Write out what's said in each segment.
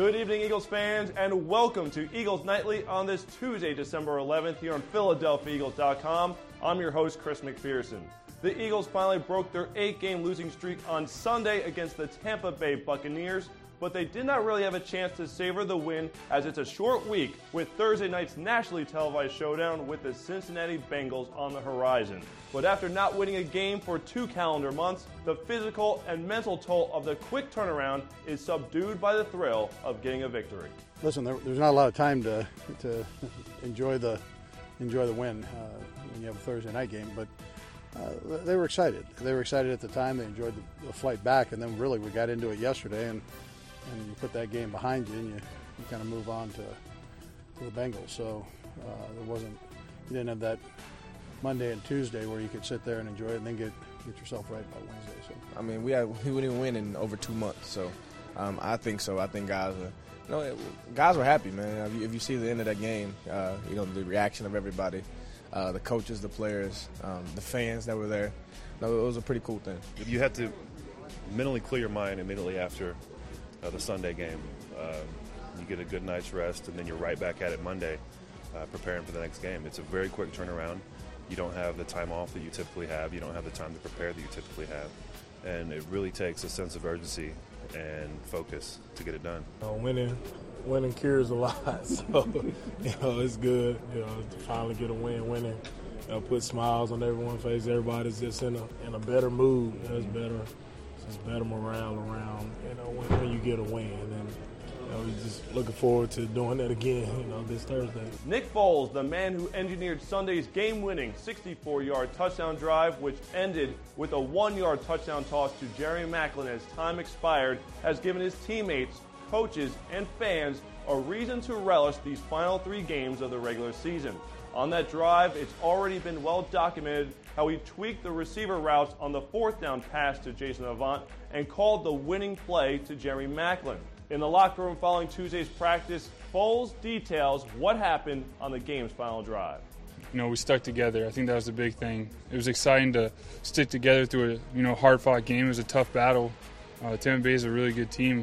Good evening, Eagles fans, and welcome to Eagles Nightly on this Tuesday, December 11th, here on PhiladelphiaEagles.com. I'm your host, Chris McPherson. The Eagles finally broke their 8-game losing streak on Sunday against the Tampa Bay Buccaneers, but they did not really have a chance to savor the win as it's a short week with Thursday night's nationally televised showdown with the Cincinnati Bengals on the horizon. But after not winning a game for 2 calendar months, the physical and mental toll of the quick turnaround is subdued by the thrill of getting a victory. Listen, there's not a lot of time to enjoy the win when you have a Thursday night game, but they were excited. They were excited at the time. They enjoyed the flight back, and then really we got into it yesterday, and you put that game behind you, and you kind of move on to the Bengals. So you didn't have that Monday and Tuesday where you could sit there and enjoy it and then get yourself right by Wednesday. So I mean, we didn't win in over 2 months, so I think so. I think guys were happy, man. If you see the end of that game, the reaction of everybody, the coaches, the players, the fans that were there. No, it was a pretty cool thing. You had to mentally clear your mind immediately after the Sunday game. You get a good night's rest, and then you're right back at it Monday, preparing for the next game. It's a very quick turnaround. You don't have the time off that you typically have. You don't have the time to prepare that you typically have. And it really takes a sense of urgency and focus to get it done. Winning cures a lot, so it's good. To finally get a win. Winning put smiles on everyone's face. Everybody's just in a better mood. It's better. It's better morale around. When you get a win, and we're just looking forward to doing that again. This Thursday. Nick Foles, the man who engineered Sunday's game-winning 64-yard touchdown drive, which ended with a 1-yard touchdown toss to Jerry Maclin as time expired, has given his teammates, coaches, and fans a reason to relish these final 3 games of the regular season. On that drive, it's already been well documented how he tweaked the receiver routes on the 4th down pass to Jason Avant and called the winning play to Jerry Maclin. In the locker room following Tuesday's practice, Foles details what happened on the game's final drive. We stuck together. I think that was the big thing. It was exciting to stick together through a hard-fought game. It was a tough battle. Tampa Bay is a really good team,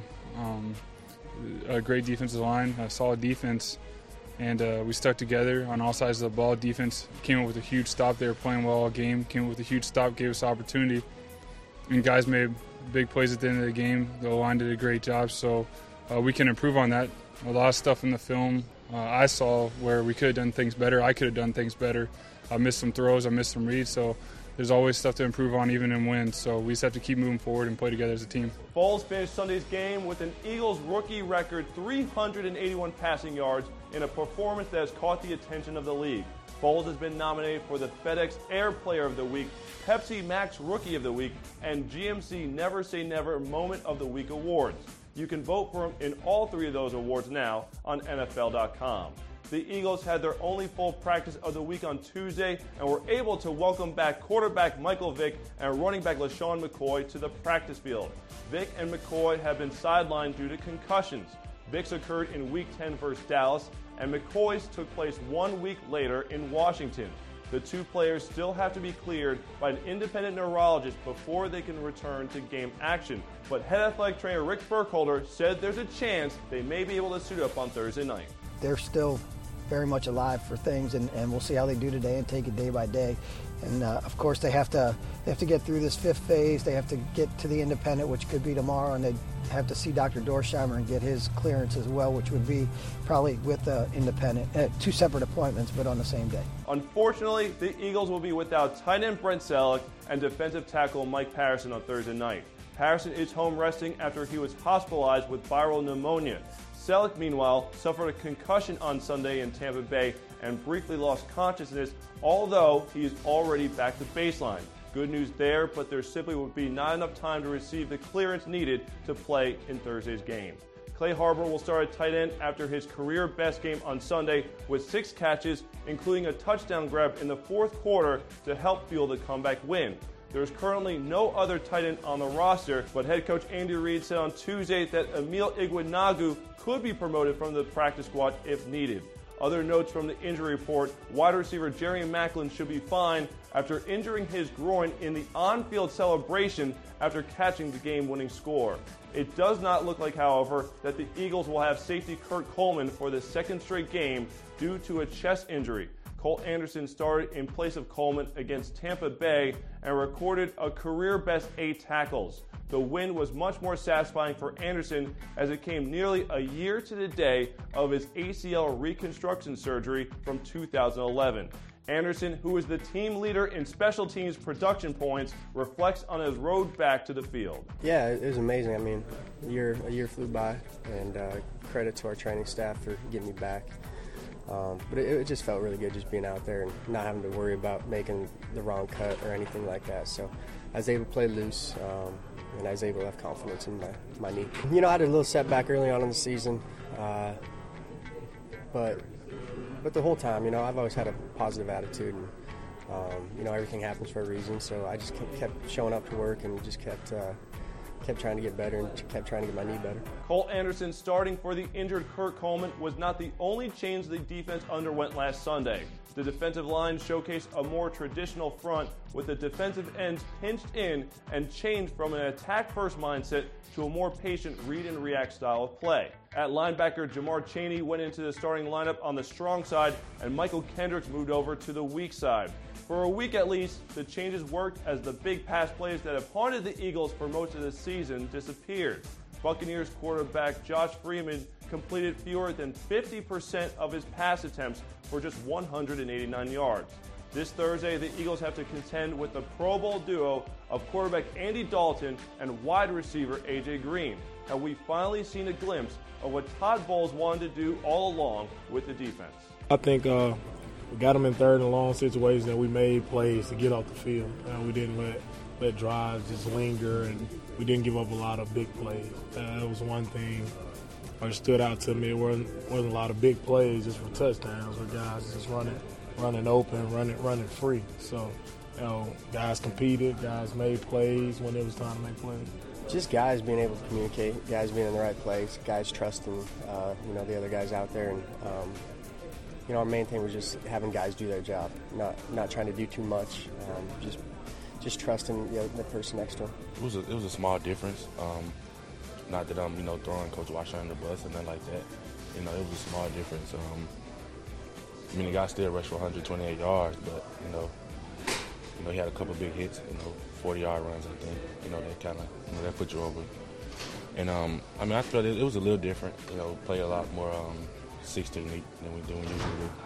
a great defensive line, a solid defense, and we stuck together on all sides of the ball. Defense came up with a huge stop. They were playing well all game, came up with a huge stop, gave us opportunity, and guys made big plays at the end of the game. The line did a great job, so we can improve on that. A lot of stuff in the film I saw where we could have done things better. I could have done things better. I missed some throws. I missed some reads, so there's always stuff to improve on even in wins. So we just have to keep moving forward and play together as a team. Foles finished Sunday's game with an Eagles rookie record 381 passing yards in a performance that has caught the attention of the league. Foles has been nominated for the FedEx Air Player of the Week, Pepsi Max Rookie of the Week, and GMC Never Say Never Moment of the Week awards. You can vote for him in all 3 of those awards now on NFL.com. The Eagles had their only full practice of the week on Tuesday and were able to welcome back quarterback Michael Vick and running back LaShawn McCoy to the practice field. Vick and McCoy have been sidelined due to concussions. Vick's occurred in Week 10 versus Dallas, and McCoy's took place 1 week later in Washington. The 2 players still have to be cleared by an independent neurologist before they can return to game action. But head athletic trainer Rick Burkholder said there's a chance they may be able to suit up on Thursday night. They're still very much alive for things, and we'll see how they do today and take it day by day. And of course they have to get through this 5th phase. They have to get to the independent, which could be tomorrow, and they have to see Dr. Dorsheimer and get his clearance as well, which would be probably with the independent. 2 separate appointments, but on the same day. Unfortunately, the Eagles will be without tight end Brent Selleck and defensive tackle Mike Patterson on Thursday night. Patterson is home resting after he was hospitalized with viral pneumonia. Selleck, meanwhile, suffered a concussion on Sunday in Tampa Bay and briefly lost consciousness, although he is already back to baseline. Good news there, but there simply would be not enough time to receive the clearance needed to play in Thursday's game. Clay Harbor will start at tight end after his career best game on Sunday with 6 catches, including a touchdown grab in the 4th quarter to help fuel the comeback win. There is currently no other tight end on the roster, but head coach Andy Reid said on Tuesday that Emil Iguodala could be promoted from the practice squad if needed. Other notes from the injury report: wide receiver Jerry Maclin should be fine after injuring his groin in the on-field celebration after catching the game-winning score. It does not look like, however, that the Eagles will have safety Kurt Coleman for the second straight game due to a chest injury. Colt Anderson started in place of Coleman against Tampa Bay and recorded a career-best 8 tackles. The win was much more satisfying for Anderson as it came nearly a year to the day of his ACL reconstruction surgery from 2011. Anderson, who is the team leader in special teams production points, reflects on his road back to the field. Yeah, it was amazing. I mean, a year flew by, and credit to our training staff for getting me back. But it just felt really good just being out there and not having to worry about making the wrong cut or anything like that. So I was able to play loose, and I was able to have confidence in my knee. You know, I had a little setback early on in the season, but the whole time, you know, I've always had a positive attitude, and you know, everything happens for a reason. So I just kept showing up to work and just kept trying to get better and kept trying to get my knee better. Colt Anderson starting for the injured Kurt Coleman was not the only change the defense underwent last Sunday. The defensive line showcased a more traditional front with the defensive ends pinched in and changed from an attack-first mindset to a more patient read-and-react style of play. At linebacker, Jamar Chaney went into the starting lineup on the strong side, and Michael Kendricks moved over to the weak side. For a week at least, the changes worked as the big pass plays that have haunted the Eagles for most of the season disappeared. Buccaneers quarterback Josh Freeman completed fewer than 50% of his pass attempts for just 189 yards. This Thursday, the Eagles have to contend with the Pro Bowl duo of quarterback Andy Dalton and wide receiver A.J. Green. Have we finally seen a glimpse of what Todd Bowles wanted to do all along with the defense? I think we got them in third and long situations, and we made plays to get off the field. We didn't let drives just linger, and we didn't give up a lot of big plays. That was one thing that stood out to me. It wasn't a lot of big plays just for touchdowns, where guys just running open, running free. So, you know, guys competed, guys made plays when it was time to make plays. Just guys being able to communicate, guys being in the right place, guys trusting, you know, the other guys out there, and you know, our main thing was just having guys do their job, not trying to do too much, just trusting the person next to them. It was a small difference. Not that I'm, you know, throwing Coach Washer under the bus or nothing like that. You know, it was a small difference. I mean, the guy still rushed for 128 yards, but you know, he had a couple big hits, you know, 40-yard runs, I think. You know, that kind of, you know, that put you over. And I mean, I felt it was a little different. You know, play a lot more 6 technique than we usually do.